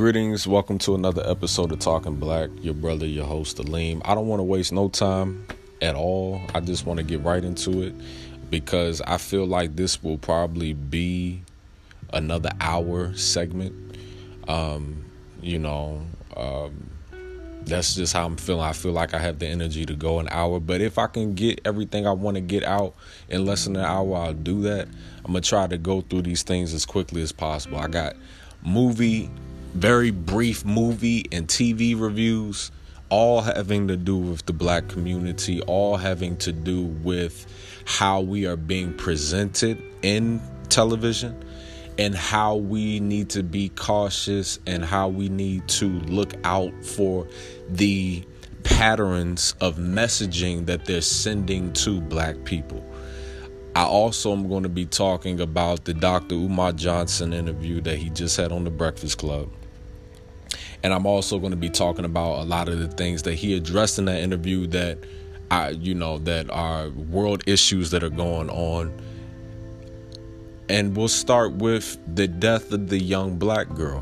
Greetings, welcome to another episode of Talking Black. Your brother, your host, Aleem. I don't want to waste no time at all. I just want to get right into it because I feel like this will probably be another hour segment. That's just how I'm feeling. I feel like I have the energy to go an hour, but if I can get everything I want to get out in less than an hour, I'll do that. I'm going to try to go through these things as quickly as possible. I got very brief movie and TV reviews, all having to do with the black community, all having to do with how we are being presented in television and how we need to be cautious and how we need to look out for the patterns of messaging that they're sending to black people. I also am going to be talking about the Dr. Umar Johnson interview that he just had on The Breakfast Club. And I'm also going to be talking about a lot of the things that he addressed in that interview that are world issues that are going on. And we'll start with the death of the young black girl.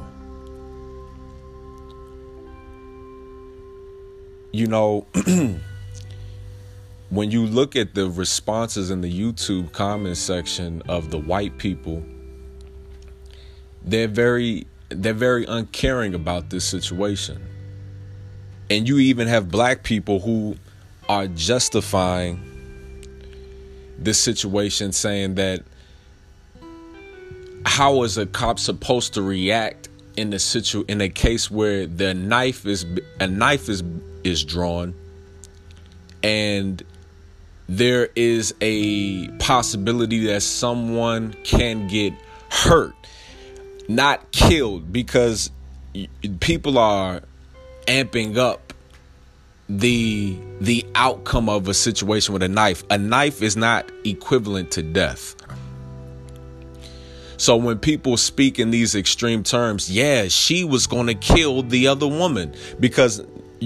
When you look at the responses in the YouTube comment section of the white people, they're very uncaring about this situation. And you even have black people who are justifying this situation, saying that how is a cop supposed to react in a case where a knife is drawn and there is a possibility that someone can get hurt, not killed, because people are amping up the outcome of a situation with a knife. A knife is not equivalent to death. So when people speak in these extreme terms, she was going to kill the other woman, because,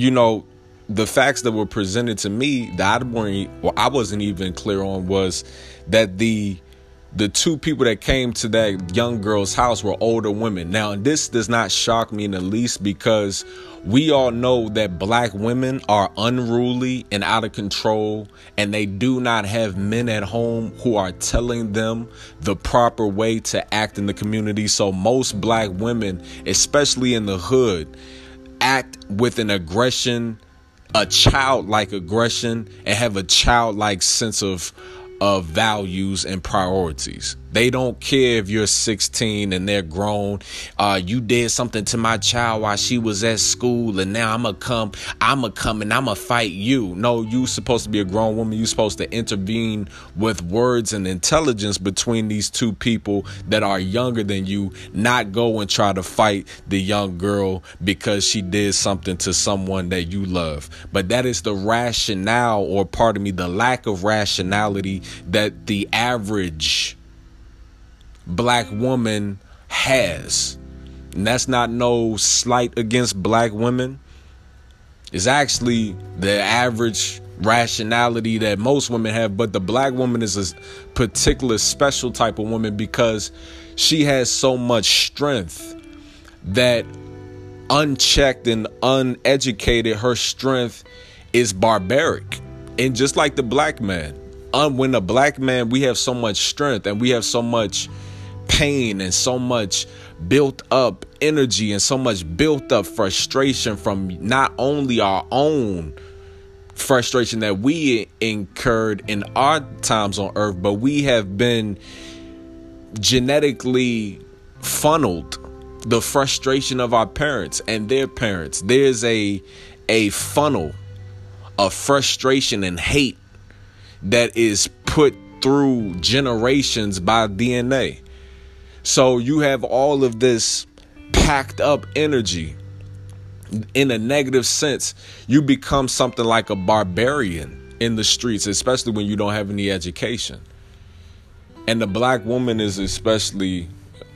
the facts that were presented to me that I wasn't even clear on was that the two people that came to that young girl's house were older women. Now, this does not shock me in the least, because we all know that black women are unruly and out of control, and they do not have men at home who are telling them the proper way to act in the community. So most black women, especially in the hood, act with an aggression, a childlike aggression, and have a childlike sense of values and priorities. They don't care if you're 16 and they're grown. You did something to my child while she was at school, and now I'm gonna come and I'm gonna fight you. No, you supposed to be a grown woman. You're supposed to intervene with words and intelligence between these two people that are younger than you, not go and try to fight the young girl because she did something to someone that you love. But that is the rationale, or pardon me, the lack of rationality that the average black woman has. And that's not no slight against black women. It's actually the average rationality that most women have. But the black woman is a particular special type of woman because she has so much strength that, unchecked and uneducated, her strength is barbaric. And just like the black man, when a black man, we have so much strength and we have so much pain and so much built up energy and so much built up frustration from not only our own frustration that we incurred in our times on earth, but we have been genetically funneled the frustration of our parents and their parents. There's a funnel of frustration and hate that is put through generations by DNA. So you have all of this packed up energy. In a negative sense, you become something like a barbarian in the streets, especially when you don't have any education. And the black woman is especially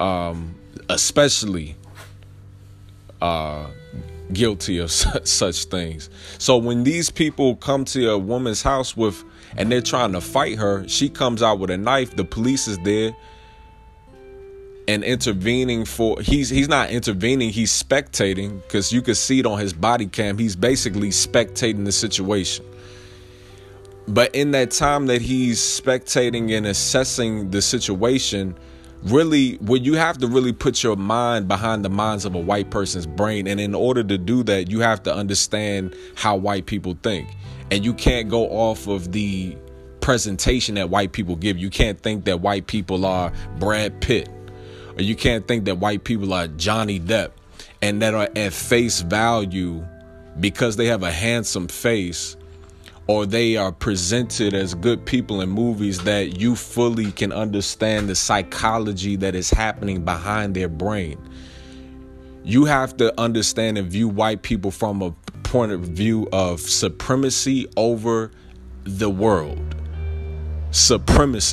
guilty of such things. So when these people come to a woman's house and they're trying to fight her, she comes out with a knife, the police is there, and intervening for, he's not intervening, he's spectating, because you can see it on his body cam. He's basically spectating the situation. But in that time that he's spectating and assessing the situation, really, well, you have to really put your mind behind the minds of a white person's brain. And in order to do that, you have to understand how white people think. And you can't go off of the presentation that white people give. You can't think that white people are Brad Pitt, or you can't think that white people are Johnny Depp, and that are at face value because they have a handsome face, or they are presented as good people in movies, that you fully can understand the psychology that is happening behind their brain. You have to understand and view white people from a point of view of supremacy over the world. Supremacy.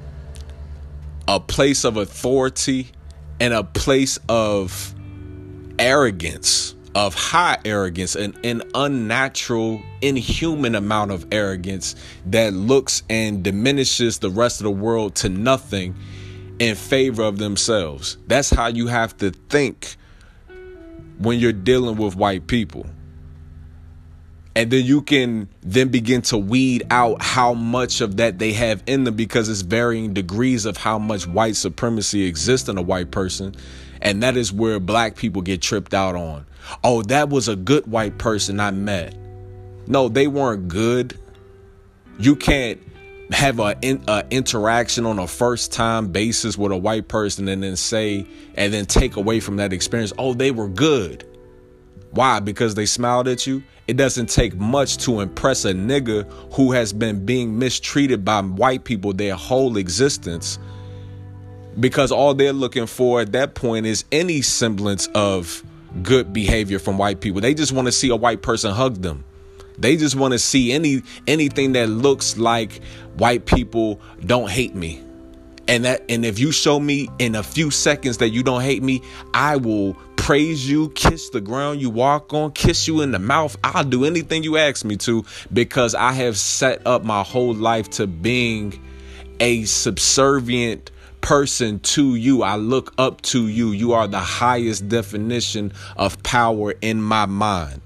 A place of authority and a place of arrogance, of high arrogance, and an unnatural, inhuman amount of arrogance that looks and diminishes the rest of the world to nothing in favor of themselves. That's how you have to think when you're dealing with white people. And then you can then begin to weed out how much of that they have in them, because it's varying degrees of how much white supremacy exists in a white person. And that is where black people get tripped out on. Oh, that was a good white person I met. No, they weren't good. You can't have an interaction on a first time basis with a white person and then take away from that experience. Oh, they were good. Why? Because they smiled at you? It doesn't take much to impress a nigga who has been being mistreated by white people their whole existence, because all they're looking for at that point is any semblance of good behavior from white people. They just want to see a white person hug them. They just want to see anything that looks like white people don't hate me. And if you show me in a few seconds that you don't hate me, I will praise you, kiss the ground you walk on, kiss you in the mouth. I'll do anything you ask me to, because I have set up my whole life to being a subservient person to you. I look up to you. You are the highest definition of power in my mind.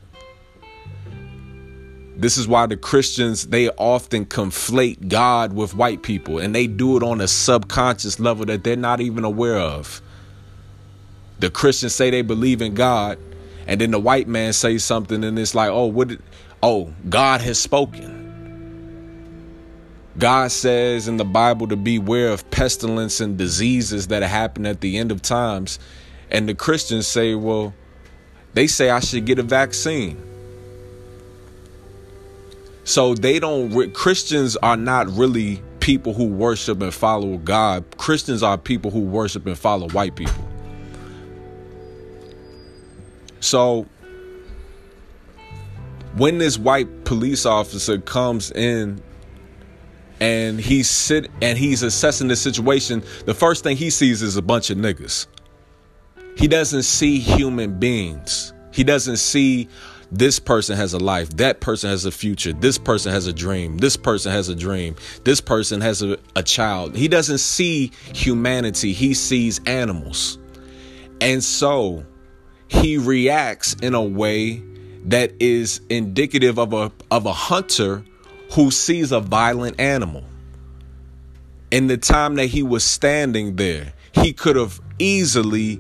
This is why the Christians, they often conflate God with white people, and they do it on a subconscious level that they're not even aware of. The Christians say they believe in God, and then the white man says something, and it's like, God has spoken. God says in the Bible to beware of pestilence and diseases that happen at the end of times. And the Christians say, well, they say I should get a vaccine. So Christians are not really people who worship and follow God. Christians are people who worship and follow white people. So when this white police officer comes in and he's assessing the situation, the first thing he sees is a bunch of niggas. He doesn't see human beings. He doesn't see this person has a life, that person has a future, this person has a dream, this person has a dream, this person has a child. He doesn't see humanity. He sees animals. And so he reacts in a way that is indicative of a hunter who sees a violent animal. In the time that he was standing there, he could have easily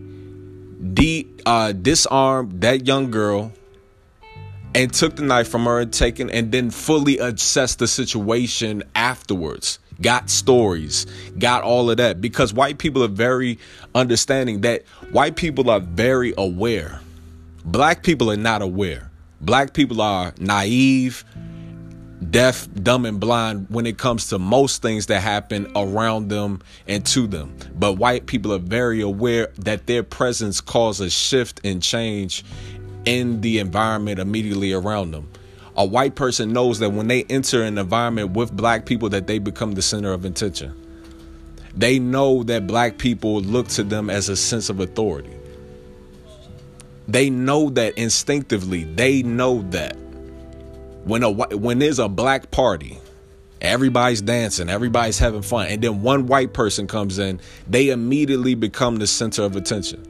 disarmed that young girl and took the knife from her and then fully assessed the situation afterwards. Got stories, got all of that, because white people are very understanding. That white people are very aware. Black people are not aware. Black people are naive, deaf, dumb, and blind when it comes to most things that happen around them and to them. But white people are very aware that their presence causes a shift and change in the environment immediately around them. A white person knows that when they enter an environment with black people, that they become the center of attention. They know that black people look to them as a sense of authority. They know that instinctively. They know that when there's a black party Everybody's dancing, everybody's having fun. And then one white person comes in, they immediately become the center of attention.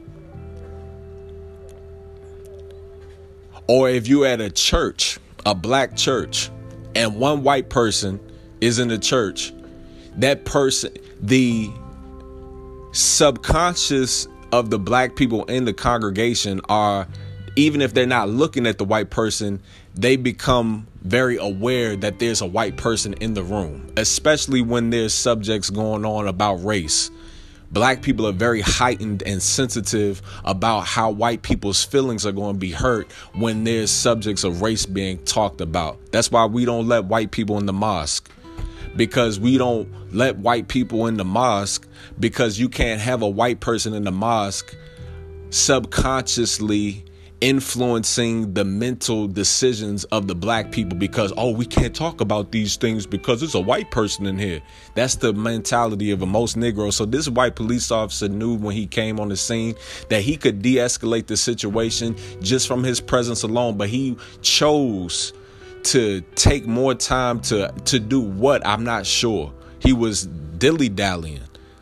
Or if you're at a church, a black church, and one white person is in the church, that person, the subconscious of the black people in the congregation are, even if they're not looking at the white person, they become very aware that there's a white person in the room, especially when there's subjects going on about race. Black people are very heightened and sensitive about how white people's feelings are going to be hurt when there's subjects of race being talked about. That's why we don't let white people in the mosque, because we don't let white people in the mosque because you can't have a white person in the mosque subconsciously influencing the mental decisions of the black people because, oh, we can't talk about these things because there's a white person in here. That's the mentality of most Negroes. So this white police officer knew when he came on the scene that he could de-escalate the situation just from his presence alone, but he chose to take more time to do what? I'm not sure. He was dilly-dallying.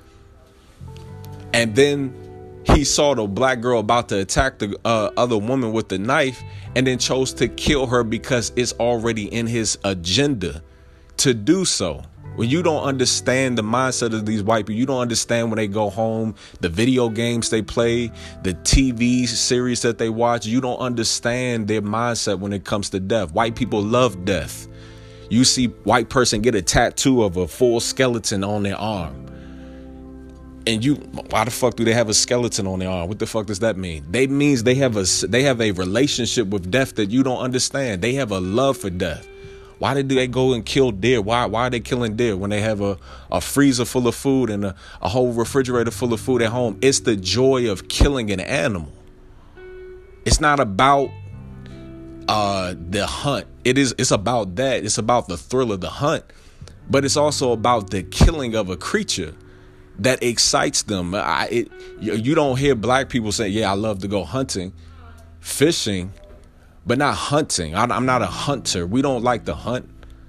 And then he saw the black girl about to attack the other woman with the knife and then chose to kill her because it's already in his agenda to do so. When you don't understand the mindset of these white people, you don't understand when they go home, the video games they play, the TV series that they watch, you don't understand their mindset when it comes to death. White people love death. You see white person get a tattoo of a full skeleton on their arm. And why the fuck do they have a skeleton on their arm? What the fuck does that mean? That means they have a relationship with death that you don't understand. They have a love for death. Why do they go and kill deer? Why are they killing deer when they have a freezer full of food and a whole refrigerator full of food at home? It's the joy of killing an animal. It's not about the hunt. It's about that. It's about the thrill of the hunt. But it's also about the killing of a creature that excites them. You don't hear black people say, yeah, I love to go hunting, fishing, but not hunting. I'm not a hunter. We don't like to hunt.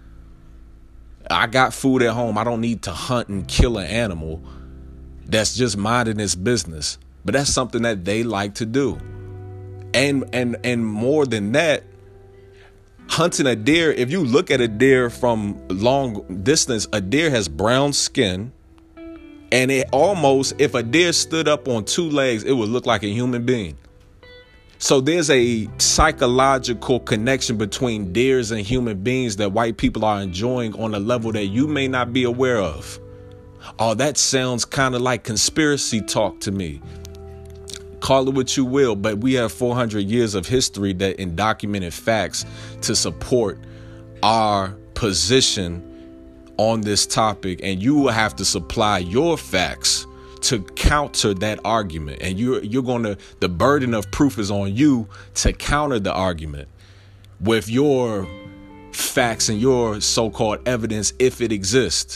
I got food at home. I don't need to hunt and kill an animal that's just minding its business. But that's something that they like to do. And more than that, hunting a deer, if you look at a deer from long distance, a deer has brown skin. And it almost, if a deer stood up on two legs, it would look like a human being. So there's a psychological connection between deers and human beings that white people are enjoying on a level that you may not be aware of. Oh, that sounds kind of like conspiracy talk to me. Call it what you will, but we have 400 years of history that in documented facts to support our position on this topic, and you will have to supply your facts to counter that argument. And you're going to, the burden of proof is on you to counter the argument with your facts and your so-called evidence if it exists.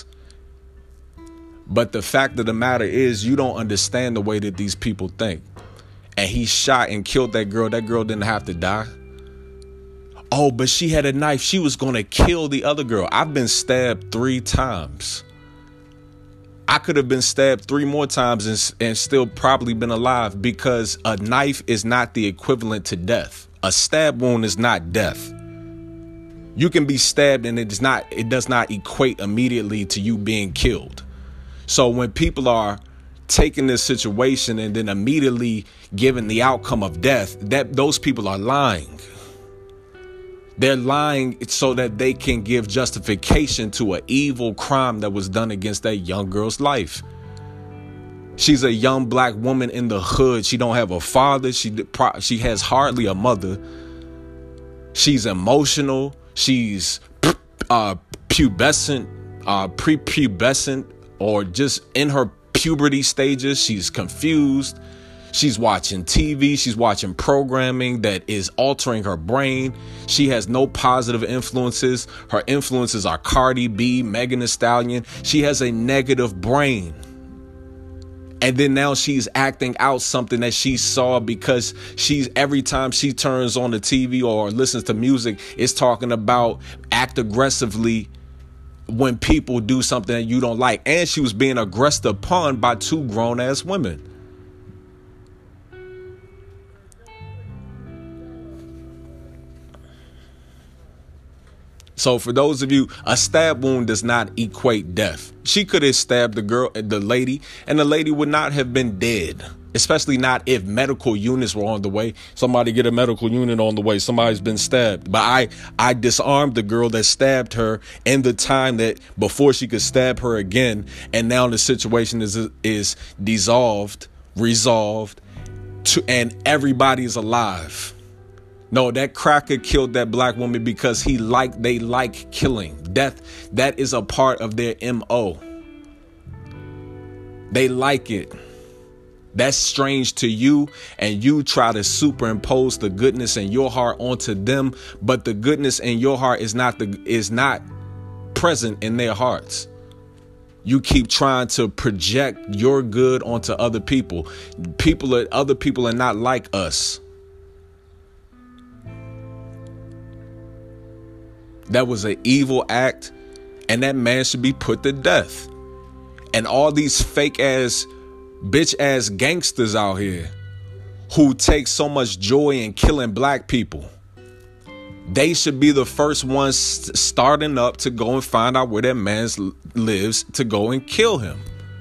But the fact of the matter is you don't understand the way that these people think. And he shot and killed that girl. That girl didn't have to die. Oh, but she had a knife. She was going to kill the other girl. I've been stabbed 3 times. I could have been stabbed 3 more times and still probably been alive, because a knife is not the equivalent to death. A stab wound is not death. You can be stabbed and it does not equate immediately to you being killed. So when people are taking this situation and then immediately giving the outcome of death, those people are lying. They're lying so that they can give justification to an evil crime that was done against that young girl's life. She's a young black woman in the hood. She don't have a father. She has hardly a mother. She's emotional. She's pubescent, prepubescent, or just in her puberty stages. She's confused. She's watching TV. She's watching programming that is altering her brain. She has no positive influences. Her influences are Cardi B, Megan Thee Stallion. She has a negative brain. And then now she's acting out something that she saw, because every time she turns on the TV or listens to music, it's talking about act aggressively when people do something that you don't like. And she was being aggressed upon by two grown-ass women. So for those of you, a stab wound does not equate death. She could have stabbed the lady, and the lady would not have been dead. Especially not if medical units were on the way. Somebody get a medical unit on the way. Somebody's been stabbed. But I disarmed the girl that stabbed her in the time that before she could stab her again. And now the situation is resolved, and everybody is alive. No, that cracker killed that black woman because they like killing. Death, that is a part of their MO. They like it. That's strange to you, and you try to superimpose the goodness in your heart onto them, but the goodness in your heart is not present in their hearts. You keep trying to project your good onto other people. Other people are not like us. That was an evil act, and that man should be put to death. And all these fake ass, bitch ass gangsters out here who take so much joy in killing black people, they should be the first ones starting up to go and find out where that man lives to go and kill him.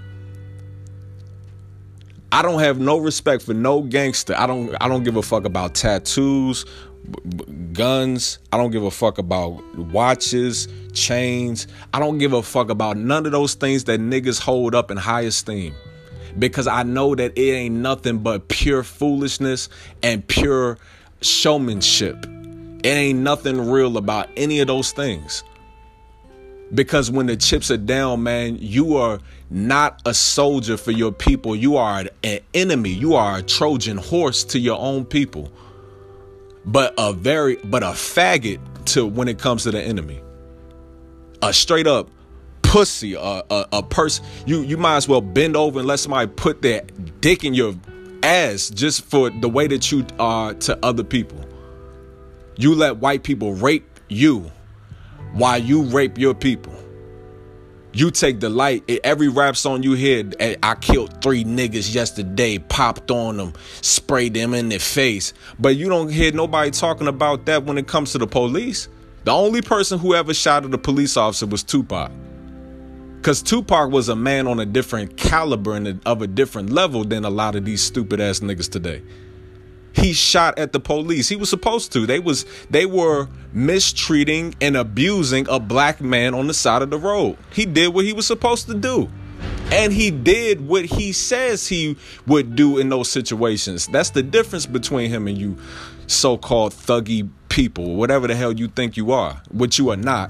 I don't have no respect for no gangster. I don't give a fuck about tattoos, guns. I don't give a fuck about watches, chains. I don't give a fuck about none of those things that niggas hold up in high esteem, because I know that it ain't nothing but pure foolishness and pure showmanship. It ain't nothing real about any of those things. Because when the chips are down, man, you are not a soldier for your people. You are an enemy. You are a Trojan horse to your own people. But a faggot to when it comes to the enemy. A straight up pussy, a person. You might as well bend over and let somebody put their dick in your ass just for the way that you are to other people. You let white people rape you while you rape your people. You take delight in every rap song you hear. I killed 3 niggas yesterday, popped on them, sprayed them in their face. But you don't hear nobody talking about that when it comes to the police. The only person who ever shot at a police officer was Tupac. Because Tupac was a man on a different caliber and of a different level than a lot of these stupid ass niggas today. He shot at the police. He was supposed to. They were mistreating and abusing a black man on the side of the road. He did what he was supposed to do. And he did what he says he would do in those situations. That's the difference between him and you so-called thuggy people, whatever the hell you think you are, which you are not.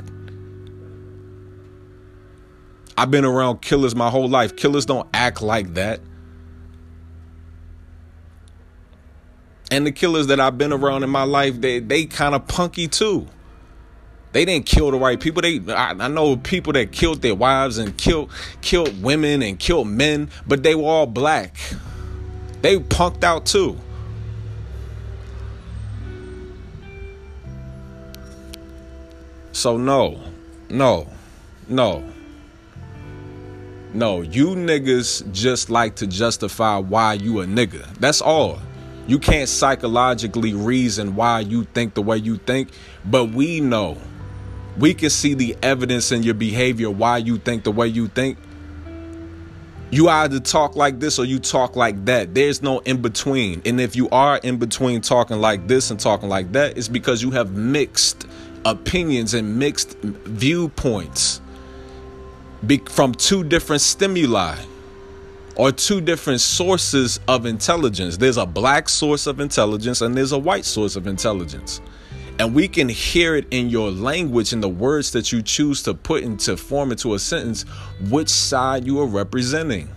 I've been around killers my whole life. Killers don't act like that. And the killers that I've been around in my life, they kind of punky too. They didn't kill the right people. I know people that killed their wives and killed women and killed men, but they were all black. They punked out too. So no, you niggas just like to justify why you a nigga. That's all. You can't psychologically reason why you think the way you think, but we know. We can see the evidence in your behavior why you think the way you think. You either talk like this or you talk like that. There's no in between. And if you are in between talking like this and talking like that, it's because you have mixed opinions and mixed viewpoints from 2 different stimuli. Or 2 different sources of intelligence. There's a black source of intelligence and there's a white source of intelligence. And we can hear it in your language and the words that you choose to put into form into a sentence, which side you are representing.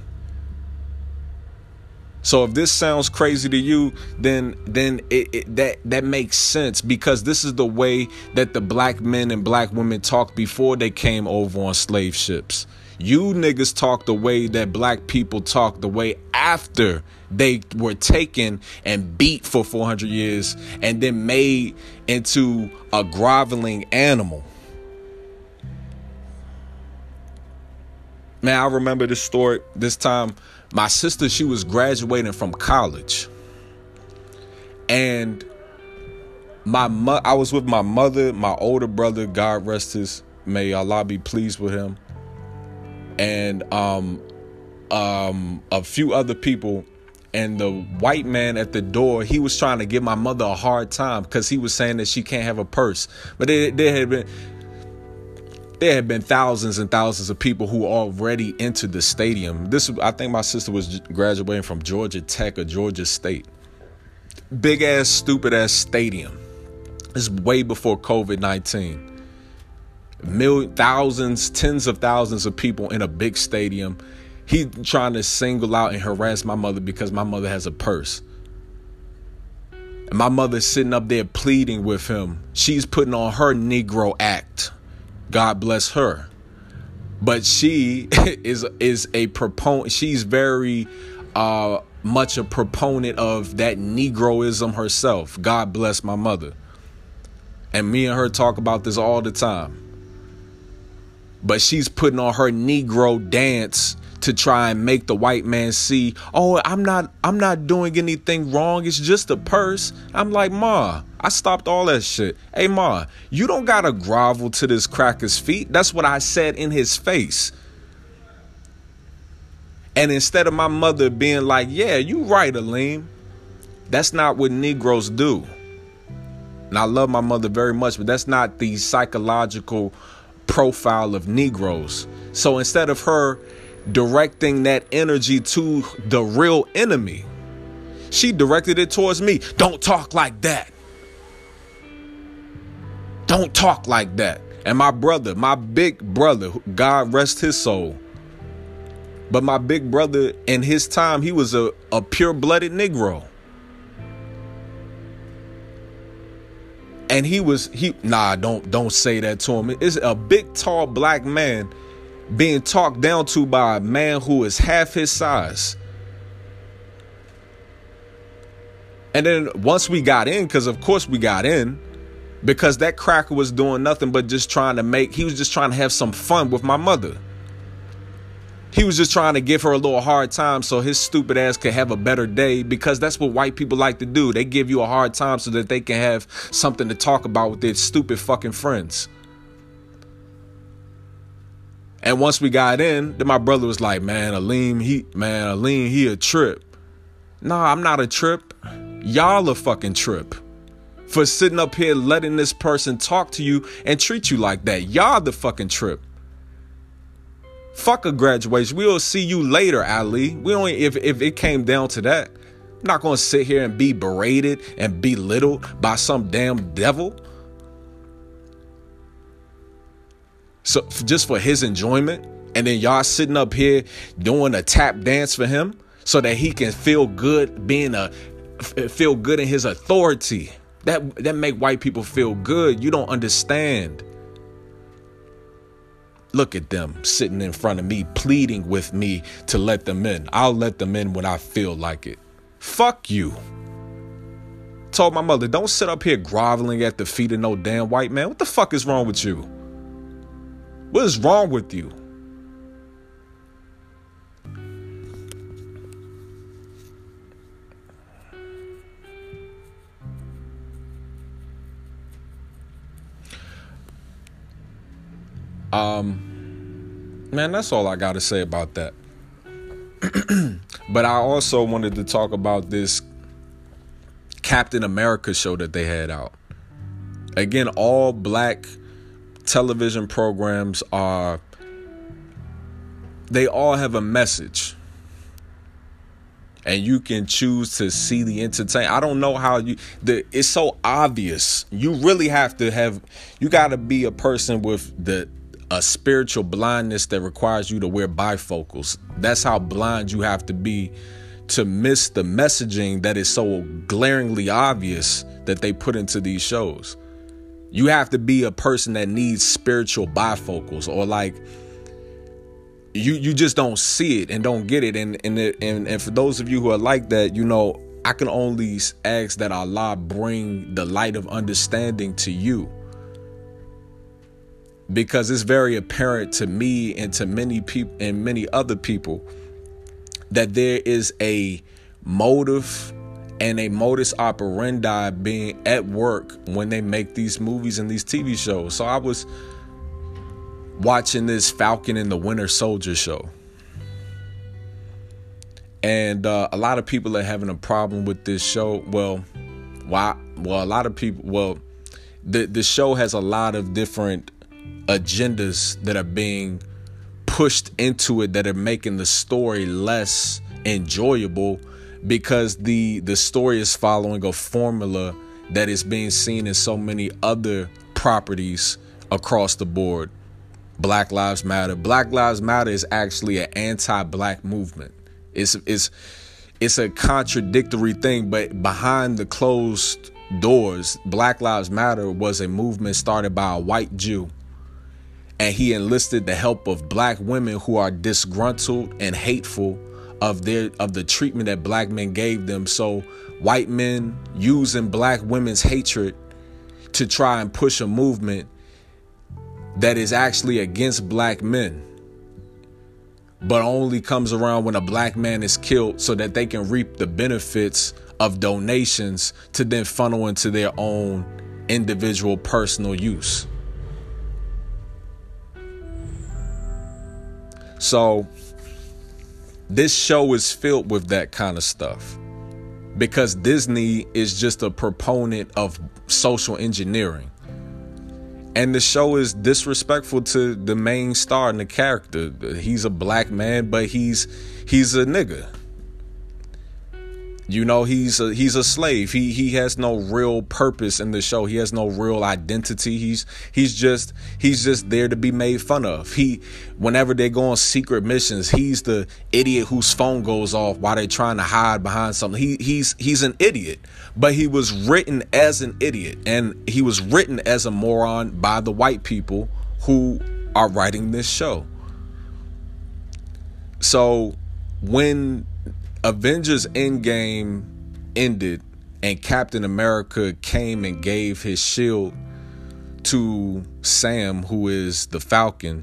So if this sounds crazy to you, then that makes sense, because this is the way that the black men and black women talked before they came over on slave ships. You niggas talk the way that black people talk the way after they were taken and beat for 400 years and then made into a groveling animal. Man, I remember this story. This time, my sister, she was graduating from college. And I was with my mother, my older brother, God rest his, may Allah be pleased with him, and a few other people. And the white man at the door, he was trying to give my mother a hard time because he was saying that she can't have a purse. But there had been thousands and thousands of people who already entered the stadium. I think my sister was graduating from Georgia Tech or Georgia State. Big ass, stupid ass stadium. This is way before COVID-19. Thousands, tens of thousands of people in a big stadium. He trying to single out and harass my mother because my mother has a purse. And my mother's sitting up there pleading with him. She's putting on her Negro act. God bless her. But she is a proponent. She's very much a proponent of that Negroism herself. God bless my mother. And me and her talk about this all the time. But she's putting on her Negro dance to try and make the white man see, oh, I'm not doing anything wrong. It's just a purse. I'm like, Ma, I stopped all that shit. Hey, Ma, you don't gotta grovel to this cracker's feet. That's what I said in his face. And instead of my mother being like, yeah, you right, Aleem, that's not what Negroes do. And I love my mother very much, but that's not the psychological profile of Negroes. So instead of her directing that energy to the real enemy, she directed it towards me. Don't talk like that. Don't talk like that. And my brother, my big brother, God rest his soul, but my big brother in his time, he was a pure-blooded Negro. And don't say that to him. It's a big, tall black man being talked down to by a man who is half his size. And then once we got in, because of course we got in, because that cracker was doing nothing but just he was just trying to have some fun with my mother. He was just trying to give her a little hard time so his stupid ass could have a better day, because that's what white people like to do. They give you a hard time so that they can have something to talk about with their stupid fucking friends. And once we got in, then my brother was like, man, Aleem, he a trip. Nah, I'm not a trip. Y'all a fucking trip for sitting up here letting this person talk to you and treat you like that. Y'all the fucking trip. Fuck a graduation. We'll see you later, Ali. We don't, if it came down to that. I'm not going to sit here and be berated and belittled by some damn devil. So just for his enjoyment, and then y'all sitting up here doing a tap dance for him so that he can feel good feel good in his authority. That make white people feel good. You don't understand. Look at them sitting in front of me, pleading with me to let them in. I'll let them in when I feel like it. Fuck you. Told my mother, don't sit up here groveling at the feet of no damn white man. What the fuck is wrong with you? What is wrong with you? Man, that's all I got to say about that. But I also wanted to talk about this Captain America show that they had out. Again, all black television programs they all have a message. And you can choose to see the entertainment. I don't know how it's so obvious. You really have to you got to be a person with a spiritual blindness that requires you to wear bifocals. That's how blind you have to be to miss the messaging that is so glaringly obvious that they put into these shows. You have to be a person that needs spiritual bifocals, or like you just don't see it and don't get it. And for those of you who are like that, you know, I can only ask that Allah bring the light of understanding to you. because it's very apparent to me and to many people and many other people that there is a motive and a modus operandi being at work when they make these movies and these TV shows. So I was watching this Falcon and the Winter Soldier show, and a lot of people are having a problem with this show. Well, why? Well, a lot of people. Well, the show has a lot of different agendas that are being pushed into it that are making the story less enjoyable, because the story is following a formula that is being seen in so many other properties across the board. Black Lives Matter. Black Lives Matter is actually an anti-black movement. It's a contradictory thing, but behind the closed doors, Black Lives Matter was a movement started by a white Jew, and he enlisted the help of black women who are disgruntled and hateful of the treatment that black men gave them. So white men using black women's hatred to try and push a movement that is actually against black men, but only comes around when a black man is killed so that they can reap the benefits of donations to then funnel into their own individual personal use. So this show is filled with that kind of stuff, because Disney is just a proponent of social engineering. And the show is disrespectful to the main star and the character. He's a black man, but he's a nigga. You know, he's a slave. He has no real purpose in the show. He has no real identity. He's just there to be made fun of. Whenever they go on secret missions, he's the idiot whose phone goes off while they're trying to hide behind something. He's an idiot, but he was written as an idiot, and he was written as a moron by the white people who are writing this show. So when Avengers Endgame ended and Captain America came and gave his shield to Sam, who is the Falcon,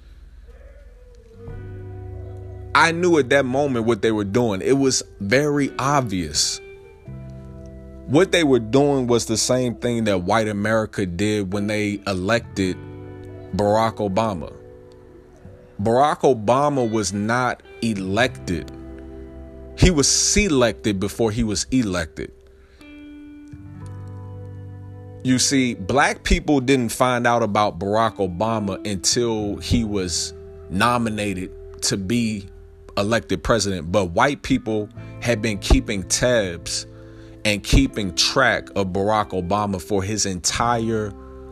I knew at that moment what they were doing. It was very obvious. What they were doing was the same thing that white America did when they elected Barack Obama. Barack Obama was not elected. He was selected before he was elected. You see, black people didn't find out about Barack Obama until he was nominated to be elected president. But white people had been keeping tabs and keeping track of Barack Obama for his entire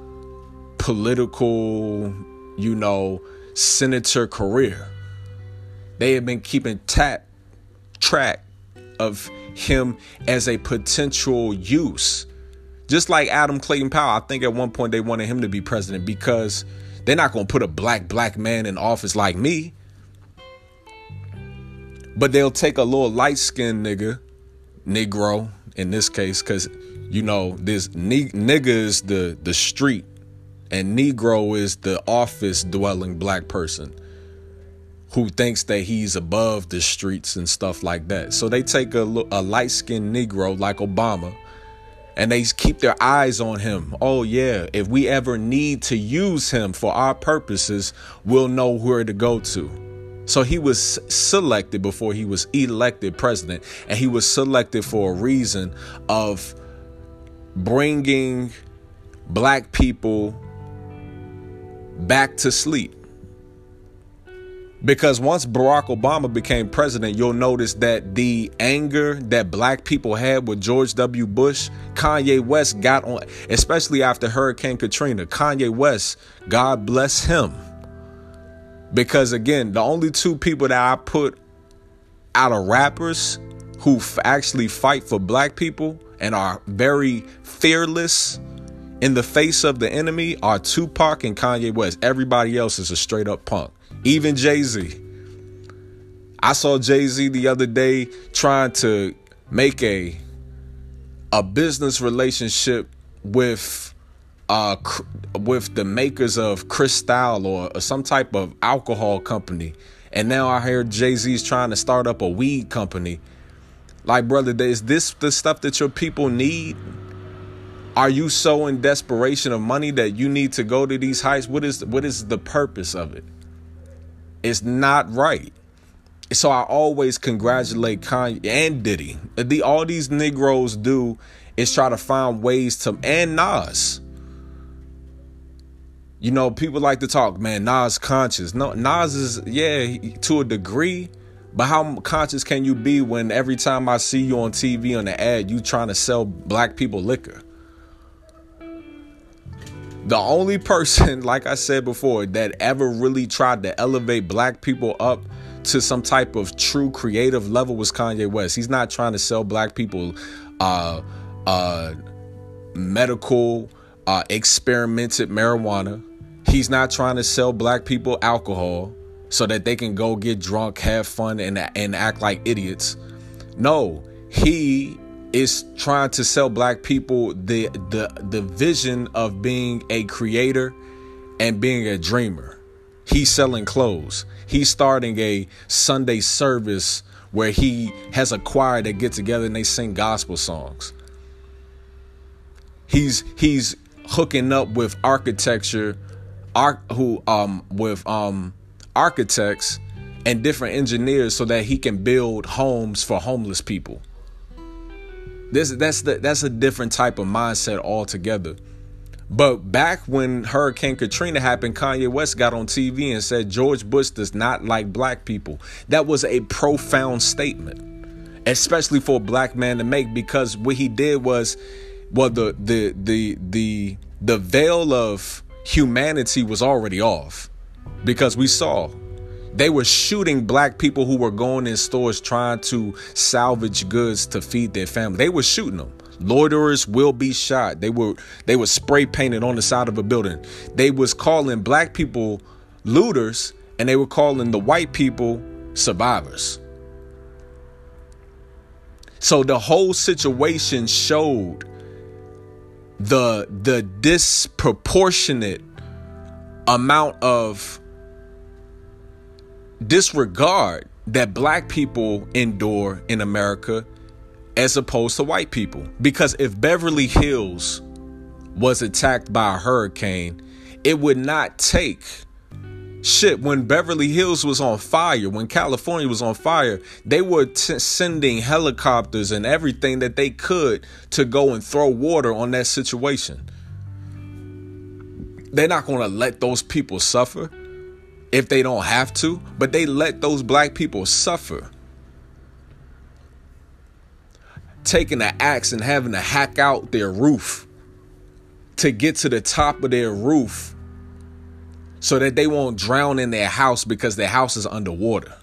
political, senator career. They had been keeping track of him as a potential use. Just like Adam Clayton Powell, I think at one point they wanted him to be president because they're not going to put a black man in office like me. But they'll take a little light-skinned Negro in this case, because, this nigga is the street and Negro is the office-dwelling black person who thinks that he's above the streets and stuff like that. So they take a light-skinned Negro like Obama, and they keep their eyes on him. Oh, yeah, if we ever need to use him for our purposes, we'll know where to go to. So he was selected before he was elected president, and he was selected for a reason of bringing black people back to sleep. Because once Barack Obama became president, you'll notice that the anger that black people had with George W. Bush, Kanye West got on, especially after Hurricane Katrina. Kanye West, God bless him. Because again, the only two people that I put out of rappers who actually fight for black people and are very fearless in the face of the enemy are Tupac and Kanye West. Everybody else is a straight up punk. Even Jay-Z. I saw Jay-Z the other day trying to make a business relationship with with the makers of Cristal or some type of alcohol company. And now I hear Jay-Z's trying to start up a weed company. Like, brother, is this the stuff that your people need? Are you so in desperation of money that you need to go to these heights? What is the purpose of it? It's not right. So I always congratulate Kanye and Diddy. All these Negroes do is try to find ways to, and Nas. You know, people like to talk, man, Nas conscious. No, Nas is, to a degree. But how conscious can you be when every time I see you on TV on the ad, you trying to sell black people liquor? The only person, like I said before, that ever really tried to elevate black people up to some type of true creative level was Kanye West. He's not trying to sell black people medical experimented marijuana. He's not trying to sell black people alcohol so that they can go get drunk, have fun, and act like idiots. No, he is trying to sell black people the vision of being a creator and being a dreamer. He's selling clothes. He's starting a Sunday service where he has a choir that get together and they sing gospel songs. He's hooking up with architects and different engineers so that he can build homes for homeless people. That's a different type of mindset altogether. But back when Hurricane Katrina happened, Kanye West got on TV and said George Bush does not like black people. That was a profound statement, especially for a black man to make, because what he did was, well, the veil of humanity was already off, because we saw they were shooting black people who were going in stores trying to salvage goods to feed their family. They were shooting them. Loiterers will be shot. They were spray painted on the side of a building. They was calling black people looters, and they were calling the white people survivors. So the whole situation showed the disproportionate amount of disregard that black people endure in America as opposed to white people. Because if Beverly Hills was attacked by a hurricane, it would not take shit. When Beverly Hills was on fire, when California was on fire, they were sending helicopters and everything that they could to go and throw water on that situation. They're not going to let those people suffer if they don't have to, but they let those black people suffer. Taking an axe and having to hack out their roof to get to the top of their roof so that they won't drown in their house because their house is underwater.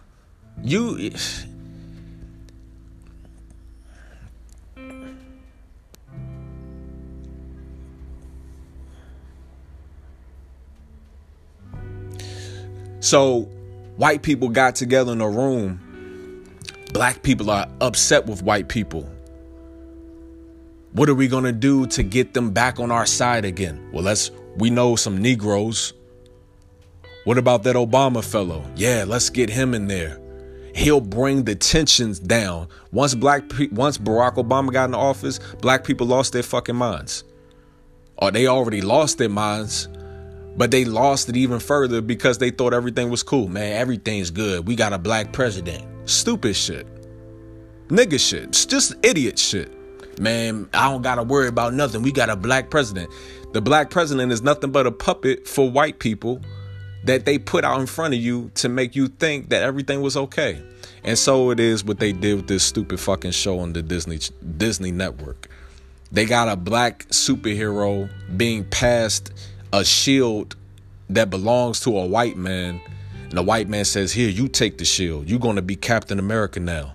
So white people got together in a room. Black people are upset with white people. What are we going to do to get them back on our side again? Well, we know some Negroes. What about that Obama fellow? Yeah, let's get him in there. He'll bring the tensions down. Once Barack Obama got in office, black people lost their fucking minds. Or they already lost their minds, but they lost it even further because they thought everything was cool. Man, everything's good. We got a black president. Stupid shit. Nigga shit. It's just idiot shit. Man, I don't got to worry about nothing. We got a black president. The black president is nothing but a puppet for white people that they put out in front of you to make you think that everything was okay. And so it is what they did with this stupid fucking show on the Disney network. They got a black superhero being passed a shield that belongs to a white man. And the white man says, here, you take the shield. You're going to be Captain America now.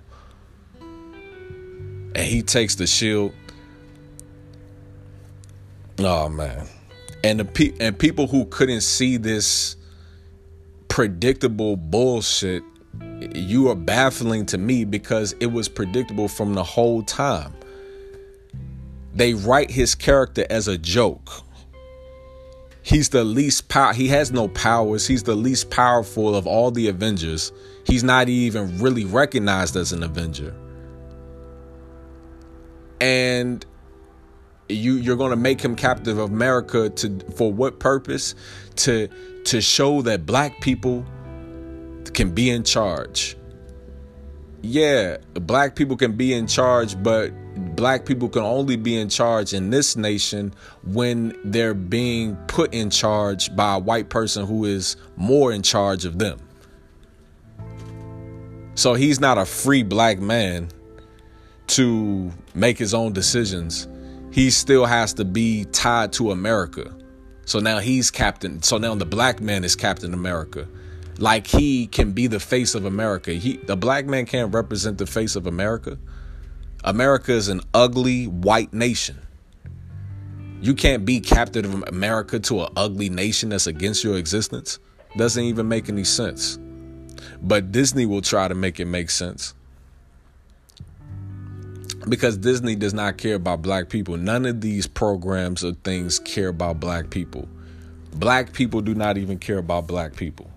And he takes the shield. Oh, man. And people who couldn't see this predictable bullshit, you are baffling to me because it was predictable from the whole time. They write his character as a joke. He's the least power. He has no powers. He's the least powerful of all the Avengers. He's not even really recognized as an Avenger. And you're going to make him captive of America for what purpose? To show that black people can be in charge. Yeah, black people can be in charge, but black people can only be in charge in this nation when they're being put in charge by a white person who is more in charge of them. So he's not a free black man to make his own decisions. He still has to be tied to America. So now he's captain. So now the black man is Captain America. Like he can be the face of America. The black man can't represent the face of America. America is an ugly white nation. You can't be captain of America to an ugly nation that's against your existence. Doesn't even make any sense. But Disney will try to make it make sense. Because Disney does not care about black people. None of these programs or things care about black people. Black people do not even care about black people.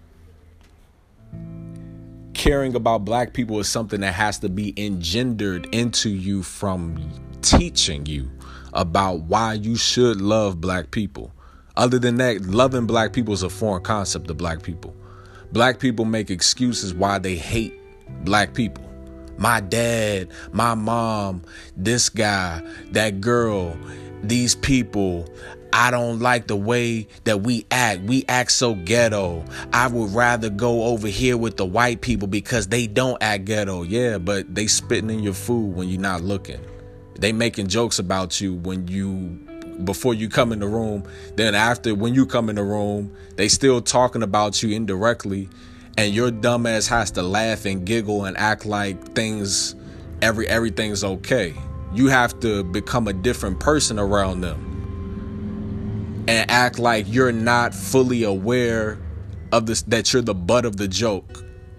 Caring about black people is something that has to be engendered into you from teaching you about why you should love black people. Other than that, loving black people is a foreign concept to black people. Black people make excuses why they hate black people. My dad, my mom, this guy, that girl, these people. I don't like the way that we act. We act so ghetto. I would rather go over here with the white people because they don't act ghetto. Yeah, but they spitting in your food when you're not looking. They making jokes about you before you come in the room. Then after, when you come in the room, they still talking about you indirectly. And your dumb ass has to laugh and giggle and act like everything's okay. You have to become a different person around them. And act like you're not fully aware of this, that you're the butt of the joke.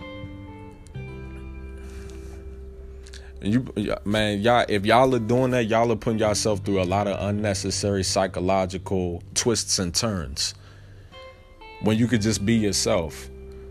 Y'all, if y'all are doing that, y'all are putting yourself through a lot of unnecessary psychological twists and turns. When you could just be yourself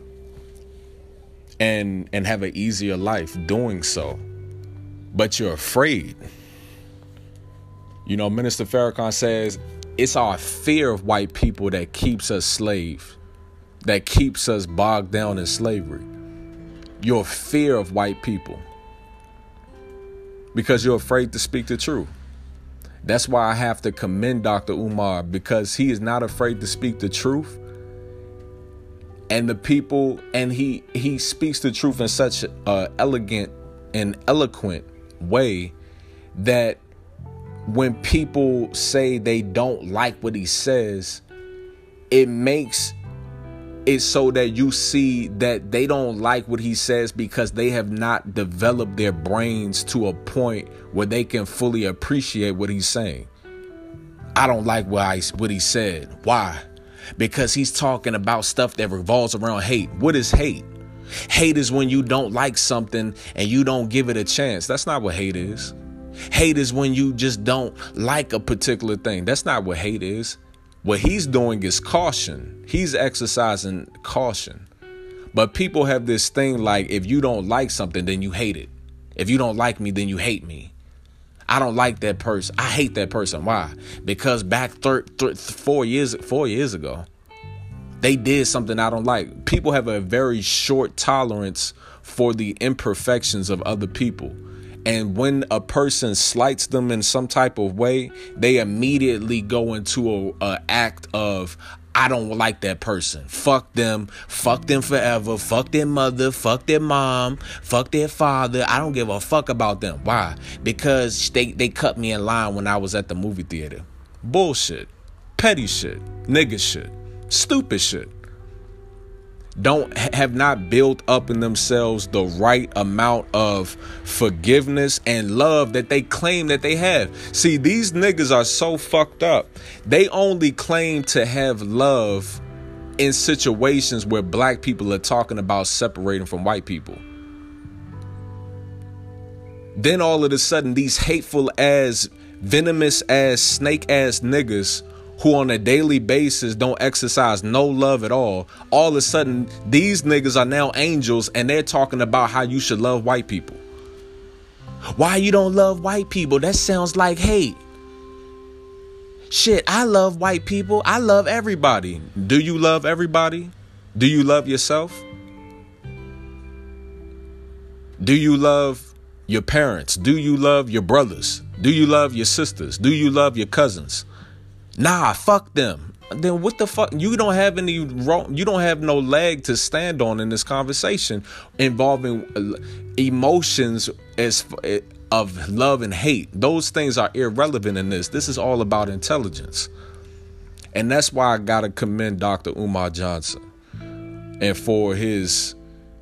and have an easier life doing so. But you're afraid. You know, Minister Farrakhan says, it's our fear of white people that keeps us slaves, that keeps us bogged down in slavery. Your fear of white people. Because you're afraid to speak the truth. That's why I have to commend Dr. Umar, because he is not afraid to speak the truth. And the people, and he speaks the truth in such an elegant and eloquent way that when people say they don't like what he says, it makes it so that you see that they don't like what he says because they have not developed their brains to a point where they can fully appreciate what he's saying. I don't like what he said. Why? Because he's talking about stuff that revolves around hate. What is hate? Hate is when you don't like something and you don't give it a chance. That's not what hate is. Hate is when you just don't like a particular thing. That's not what hate is. What he's doing is caution. He's exercising caution. But people have this thing like, if you don't like something, then you hate it. If you don't like me, then you hate me. I don't like that person. I hate that person. Why? Because back 4 years ago, they did something I don't like. People have a very short tolerance for the imperfections of other people. And when a person slights them in some type of way, they immediately go into a act of, I don't like that person. Fuck them forever. Fuck their mother. Fuck their mom. Fuck their father. I don't give a fuck about them. Why? Because they cut me in line when I was at the movie theater. Bullshit. Petty shit. Nigga shit. Stupid shit. Have not built up in themselves the right amount of forgiveness and love that they claim that they have. See, these niggas are so fucked up. They only claim to have love in situations where black people are talking about separating from white people. Then all of a sudden, these hateful ass, venomous ass, snake ass niggas who on a daily basis don't exercise no love at all of a sudden, these niggas are now angels and they're talking about how you should love white people. Why you don't love white people? That sounds like hate. Shit, I love white people. I love everybody. Do you love everybody? Do you love yourself? Do you love your parents? Do you love your brothers? Do you love your sisters? Do you love your cousins? Nah, fuck them. Then what the fuck? You don't have any wrong. You don't have no leg to stand on in this conversation involving emotions of love and hate. Those things are irrelevant in this. This is all about intelligence. And that's why I gotta commend Dr. Umar Johnson and for his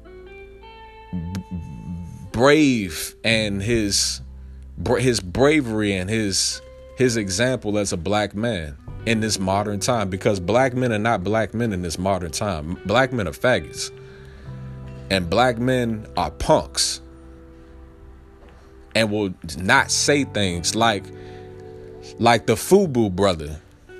brave and his bravery and his example as a black man in this modern time, because black men are not black men in this modern time. Black men are faggots and black men are punks and will not say things like the FUBU brother,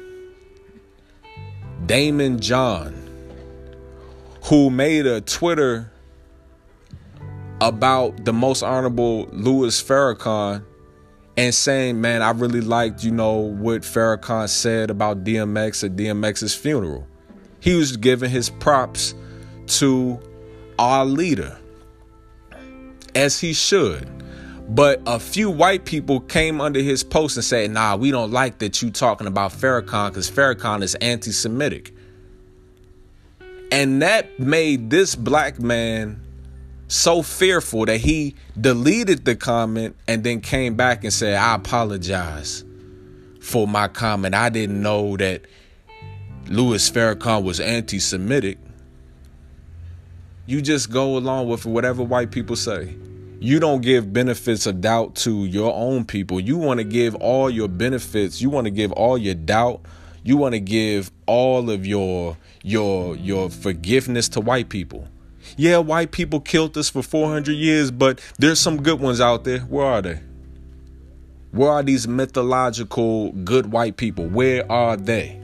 Damon John, who made a Twitter about the Most Honorable Louis Farrakhan and saying, man, I really liked, what Farrakhan said about DMX at DMX's funeral. He was giving his props to our leader, as he should. But a few white people came under his post and said, nah, we don't like that you talking about Farrakhan because Farrakhan is anti-Semitic. And that made this black man so fearful that he deleted the comment and then came back and said, I apologize for my comment. I didn't know that Louis Farrakhan was anti-Semitic. You just go along with whatever white people say. You don't give benefits of doubt to your own people. You want to give all your benefits. You want to give all your doubt. You want to give all of your forgiveness to white people. Yeah, white people killed us for 400 years, but there's some good ones out there. Where are they? Where are these mythological good white people? Where are they?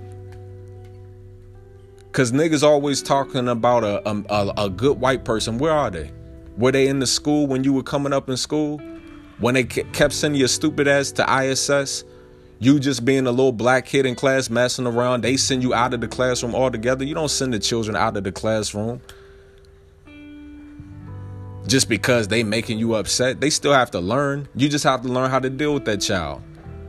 Because niggas always talking about a good white person. Where are they? Were they in the school when you were coming up in school? When they kept sending your stupid ass to ISS? You just being a little black kid in class messing around. They send you out of the classroom altogether. You don't send the children out of the classroom just because they making you upset. They still have to learn. You just have to learn how to deal with that child.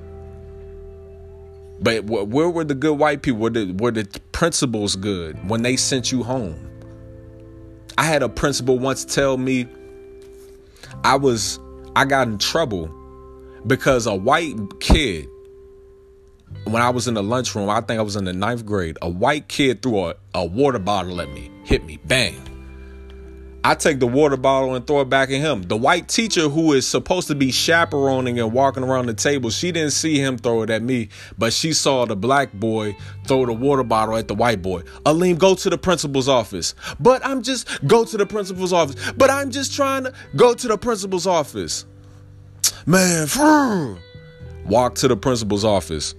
But where were the good white people? Were the principals good when they sent you home? I had a principal once tell me I got in trouble because a white kid, when I was in the lunchroom, I think I was in the 9th grade, a white kid threw a water bottle at me, hit me, bang. I take the water bottle and throw it back at him. The white teacher who is supposed to be chaperoning and walking around the table, she didn't see him throw it at me, but she saw the black boy throw the water bottle at the white boy. Aleem, go to the principal's office. But I'm just trying to go to the principal's office. Man, walk to the principal's office.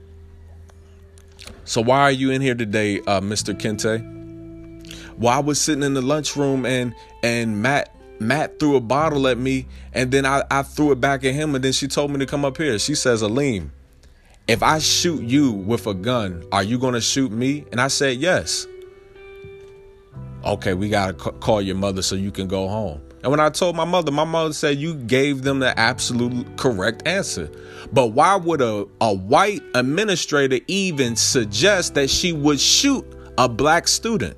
So why are you in here today, Mr. Kente? Well, I was sitting in the lunchroom and Matt threw a bottle at me and then I threw it back at him and then she told me to come up here. She says, Aleem, if I shoot you with a gun, are you going to shoot me? And I said, yes. Okay, we got to call your mother so you can go home. And when I told my mother said you gave them the absolute correct answer. But why would a white administrator even suggest that she would shoot a black student?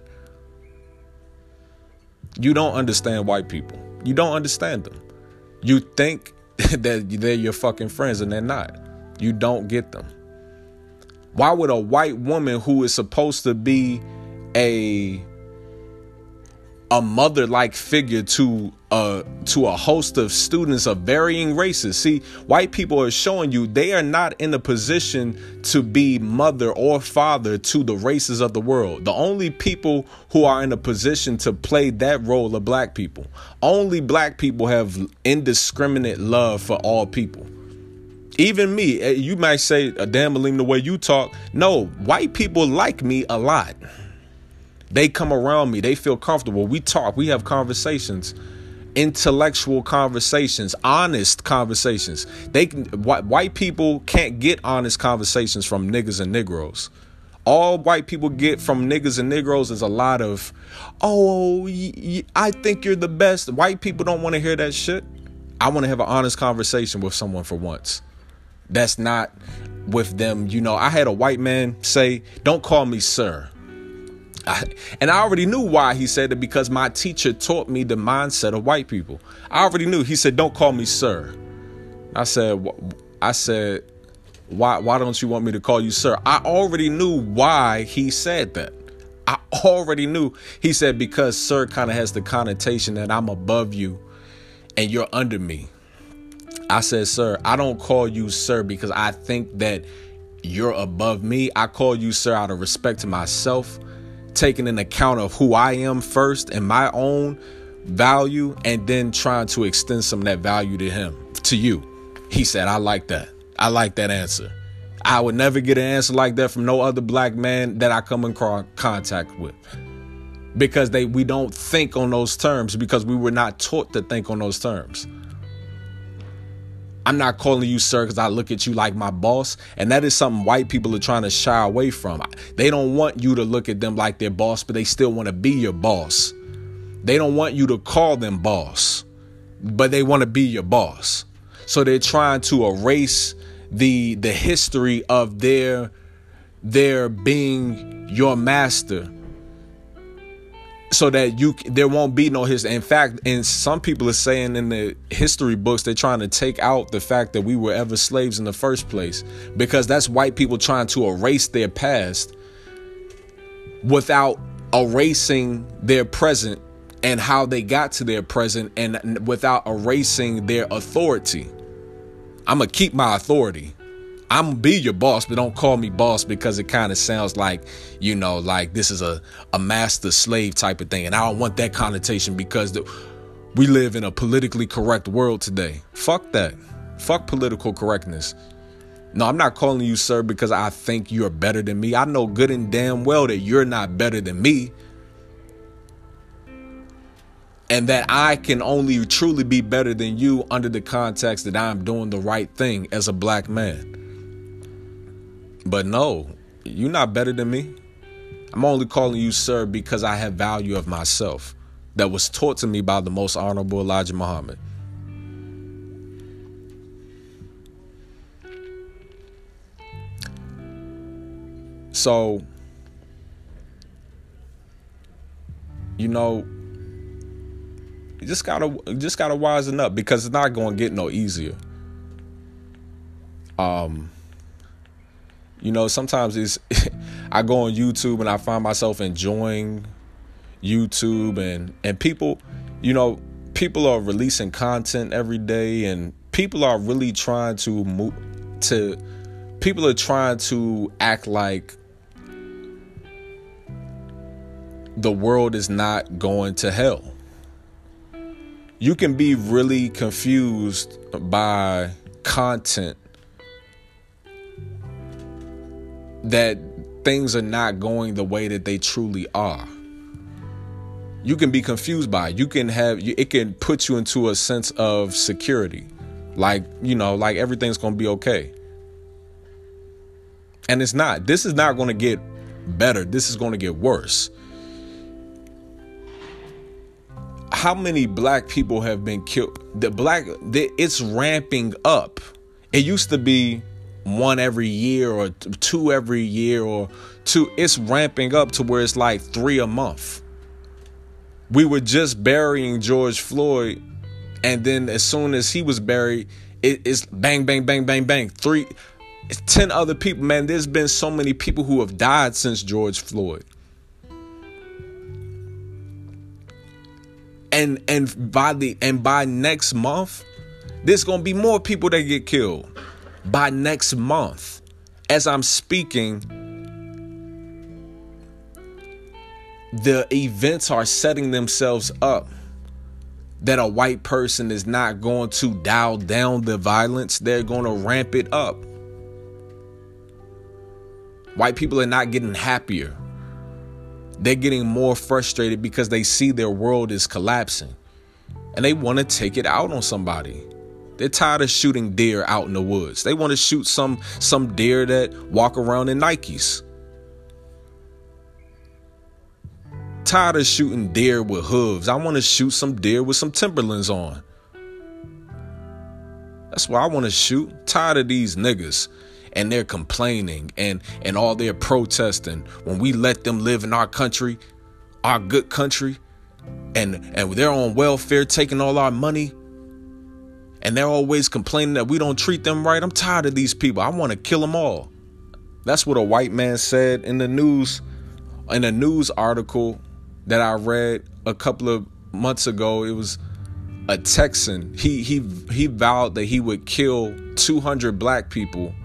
You don't understand white people. You don't understand them. You think that they're your fucking friends and they're not. You don't get them. Why would a white woman who is supposed to be a mother-like figure to a host of students of varying races? See, white people are showing you they are not in a position to be mother or father to the races of the world. The only people who are in a position to play that role are black people. Only black people have indiscriminate love for all people. Even me, you might say, damn, Aleem, the way you talk. No, white people like me a lot. They come around me. They feel comfortable. We talk. We have conversations, intellectual conversations, honest conversations. White people can't get honest conversations from niggas and Negroes. All white people get from niggas and Negroes is a lot of, oh, I think you're the best. White people don't want to hear that shit. I want to have an honest conversation with someone for once. That's not with them. You know, I had a white man say, don't call me sir. And I already knew why he said it, because my teacher taught me the mindset of white people. I already knew. He said, don't call me sir. I said, why don't you want me to call you sir? I already knew why he said that. I already knew. He said, because sir kind of has the connotation that I'm above you and you're under me. I said, sir, I don't call you sir because I think that you're above me. I call you sir out of respect to myself, taking in account of who I am first and my own value, and then trying to extend some of that value to you. He said, I like that. I like that answer. I would never get an answer like that from no other black man that I come in contact with, because we don't think on those terms, because we were not taught to think on those terms. I'm not calling you sir because I look at you like my boss. And that is something white people are trying to shy away from. They don't want you to look at them like their boss, but they still want to be your boss. They don't want you to call them boss, but they want to be your boss. So they're trying to erase the history of their being your master, so that there won't be no history. In fact, and some people are saying in the history books, they're trying to take out the fact that we were ever slaves in the first place, because that's white people trying to erase their past without erasing their present and how they got to their present, and without erasing their authority. I'm going to keep my authority. I'm going to be your boss, but don't call me boss, because it kind of sounds like, you know, like this is a master slave type of thing. And I don't want that connotation, because we live in a politically correct world today. Fuck that. Fuck political correctness. No, I'm not calling you sir because I think you're better than me. I know good and damn well that you're not better than me, and that I can only truly be better than you under the context that I'm doing the right thing as a black man. But no, you're not better than me. I'm only calling you sir because I have value of myself that was taught to me by the most honorable Elijah Muhammad. So, you know, you just gotta wisen up, because it's not gonna get no easier. You know, sometimes I go on YouTube and I find myself enjoying YouTube, and people, you know, people are releasing content every day, and people are really trying people are trying to act like the world is not going to hell. You can be really confused by content that things are not going the way that they truly are. You can be confused by it. It can put you into a sense of security. Like, you know, like everything's going to be okay. And it's not. This is not going to get better. This is going to get worse. How many black people have been killed? It's ramping up. It used to be one every year or two every year or two. It's ramping up to where it's like 3 a month. We were just burying George Floyd, and then as soon as he was buried, it's bang, bang, bang, bang, bang. 10 other people. Man, there's been so many people who have died since George Floyd. And by next month, there's gonna be more people that get killed. By next month, as I'm speaking, the events are setting themselves up. that a white person is not going to dial down the violence. They're going to ramp it up. White people are not getting happier. They're getting more frustrated because they see their world is collapsing and they want to take it out on somebody. They're tired of shooting deer out in the woods. They want to shoot some deer that walk around in Nikes. Tired of shooting deer with hooves. I want to shoot some deer with some Timberlands on. That's what I want to shoot. Tired of these niggas and they're complaining and all their protesting when we let them live in our country, our good country, and they're on welfare taking all our money. And they're always complaining that we don't treat them right. I'm tired of these people. I want to kill them all. That's what a white man said in the news, in a news article that I read a couple of months ago. It was a Texan. He vowed that he would kill 200 black people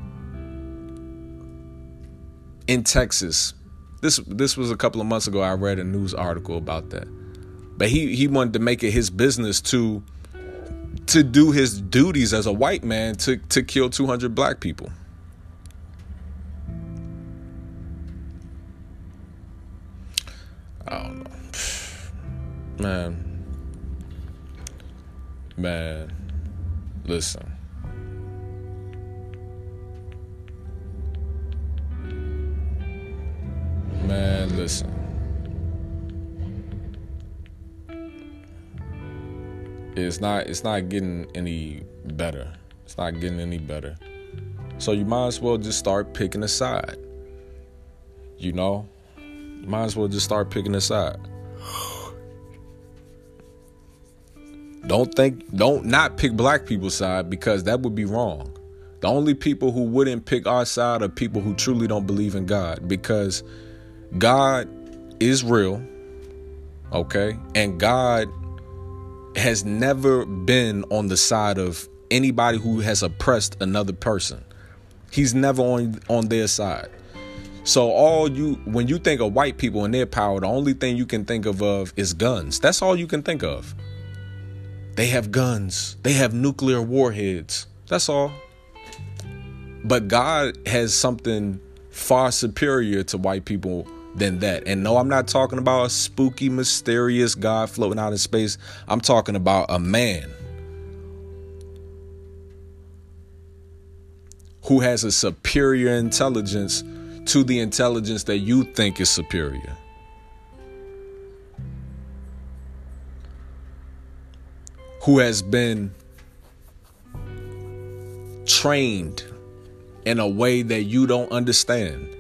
in Texas. This was a couple of months ago. I read a news article about that. But he wanted to make it his business to do his duties as a white man to kill 200 black people. I don't know. Man, listen. Man, listen. It's not getting any better. It's not getting any better. So you might as well just start picking a side. You know? You might as well just start picking a side. Don't not pick black people's side, because that would be wrong. The only people who wouldn't pick our side are people who truly don't believe in God, because God is real, okay? And God has never been on the side of anybody who has oppressed another person. He's never on their side. So when you think of white people and their power, the only thing you can think of is guns. That's all you can think of. They have guns. They have nuclear warheads. That's all. But God has something far superior to white people than that. And no, I'm not talking about a spooky, mysterious God floating out in space. I'm talking about a man who has a superior intelligence to the intelligence that you think is superior. Who has been trained in a way that you don't understand.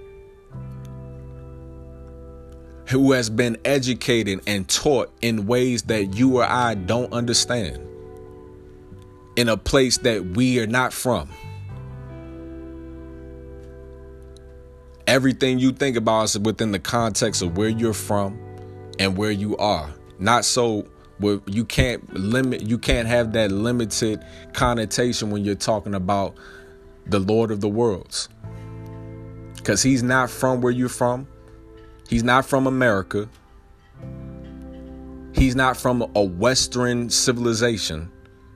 Who has been educated and taught in ways that you or I don't understand. In a place that we are not from. Everything you think about is within the context of where you're from and where you are. Not so where you can't have that limited connotation when you're talking about the Lord of the worlds. Because he's not from where you're from. He's not from America. He's not from a Western civilization.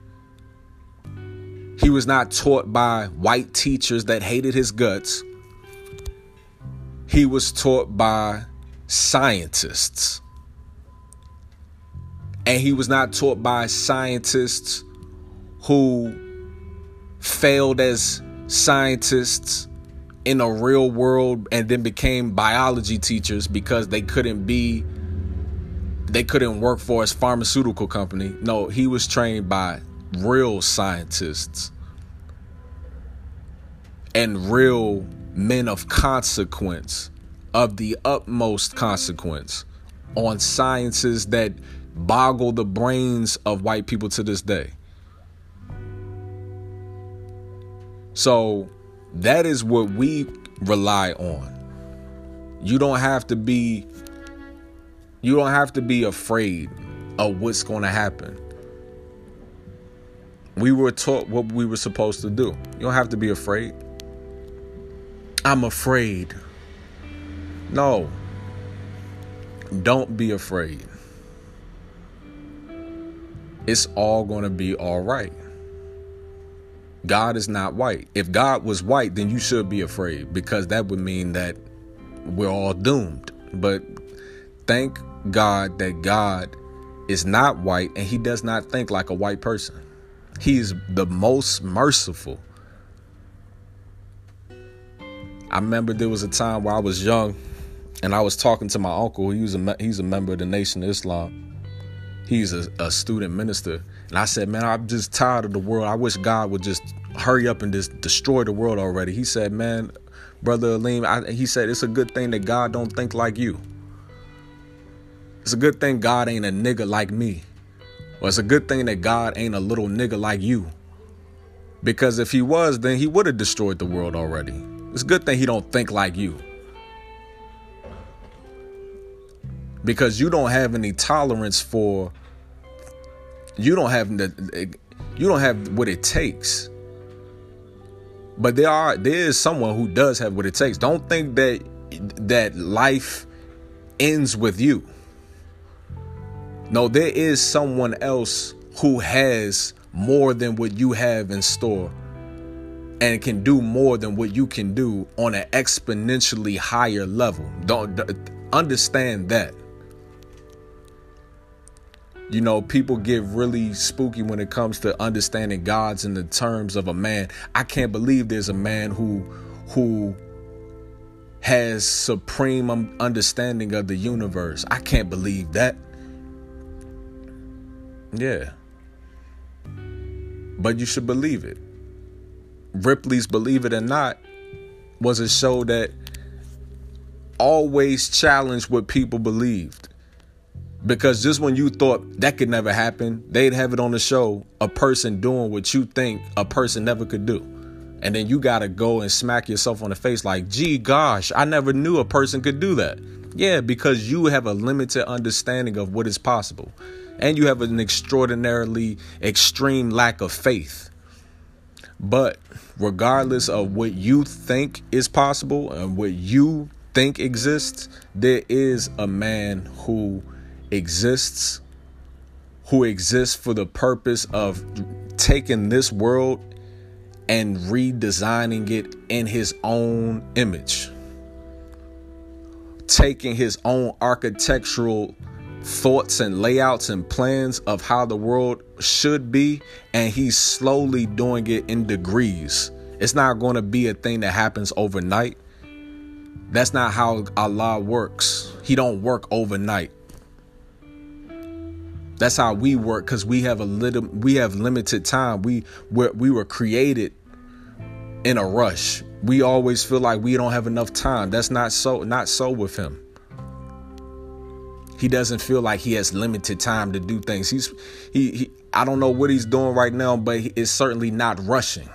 He was not taught by white teachers that hated his guts. He was taught by scientists. And he was not taught by scientists who failed as scientists in a real world and then became biology teachers because they couldn't work for his pharmaceutical company. No, he was trained by real scientists and real men of consequence, of the utmost consequence, on sciences that boggle the brains of white people to this day. So that is what we rely on. You don't have to be afraid of what's going to happen. We were taught what we were supposed to do. You don't have to be afraid. I'm afraid. No. Don't be afraid. It's all going to be all right. God is not white. If God was white, then you should be afraid, because that would mean that we're all doomed. But thank God that God is not white, and he does not think like a white person. He is the most merciful. I remember there was a time where I was young and I was talking to my uncle. He's a member of the Nation of Islam. He's a student minister. And I said, man, I'm just tired of the world. I wish God would just hurry up and just destroy the world already. He said, man, Brother Aleem, he said, it's a good thing that God don't think like you. It's a good thing God ain't a nigga like me. Or it's a good thing that God ain't a little nigga like you. Because if he was, then he would have destroyed the world already. It's a good thing he don't think like you. Because you don't have any tolerance for, you don't have what it takes. But there is someone who does have what it takes. Don't think that life ends with you. No, there is someone else who has more than what you have in store and can do more than what you can do on an exponentially higher level. Don't understand that. You know, people get really spooky when it comes to understanding God's in the terms of a man. I can't believe there's a man who has supreme understanding of the universe. I can't believe that. Yeah. But you should believe it. Ripley's Believe It or Not was a show that always challenged what people believed. Because just when you thought that could never happen, they'd have it on the show, a person doing what you think a person never could do. And then you got to go and smack yourself on the face like, gee, gosh, I never knew a person could do that. Yeah, because you have a limited understanding of what is possible. And you have an extraordinarily extreme lack of faith. But regardless of what you think is possible and what you think exists, there is a man who exists for the purpose of taking this world and redesigning it in his own image, taking his own architectural thoughts and layouts and plans of how the world should be, and he's slowly doing it in degrees. It's not going to be a thing that happens overnight. That's not how Allah works. He don't work overnight. That's how we work, because we have limited time. We were created in a rush. We always feel like we don't have enough time. That's not so with him. He doesn't feel like he has limited time to do things. He I don't know what he's doing right now, but it's certainly not rushing.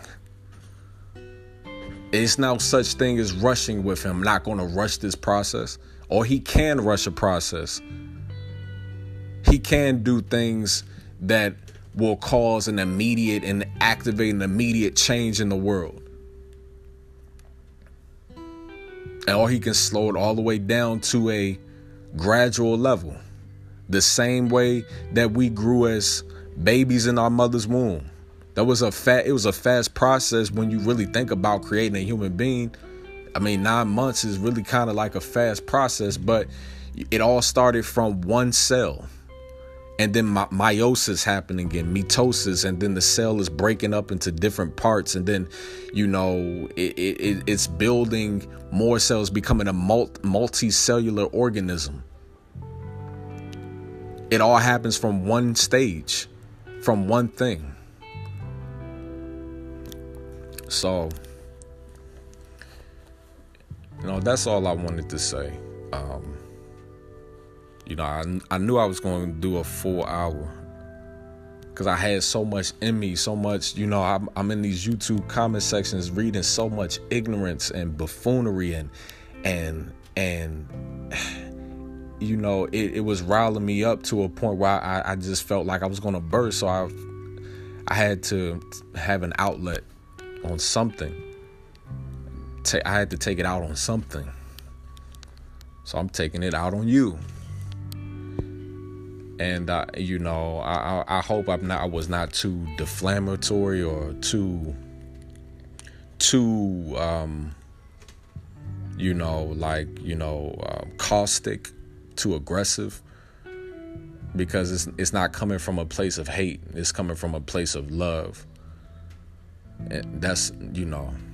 It's no such thing as rushing with him. I'm not going to rush this process. Or he can rush a process. He can do things that will cause an immediate and activate an immediate change in the world. Or he can slow it all the way down to a gradual level. The same way that we grew as babies in our mother's womb. It was a fast process when you really think about creating a human being. I mean, 9 months is really kind of like a fast process, but it all started from one cell. And then meiosis happened again, mitosis, and then the cell is breaking up into different parts. And then, it's building more cells, becoming a multicellular organism. It all happens from one stage, from one thing. So, that's all I wanted to say. I knew I was going to do a full hour because I had so much in me, so much, I'm in these YouTube comment sections reading so much ignorance and buffoonery and it was riling me up to a point where I just felt like I was going to burst. So I had to have an outlet on something. I had to take it out on something. So I'm taking it out on you. And I hope I was not too deflammatory or too caustic, too aggressive, because it's not coming from a place of hate. It's coming from a place of love. And that's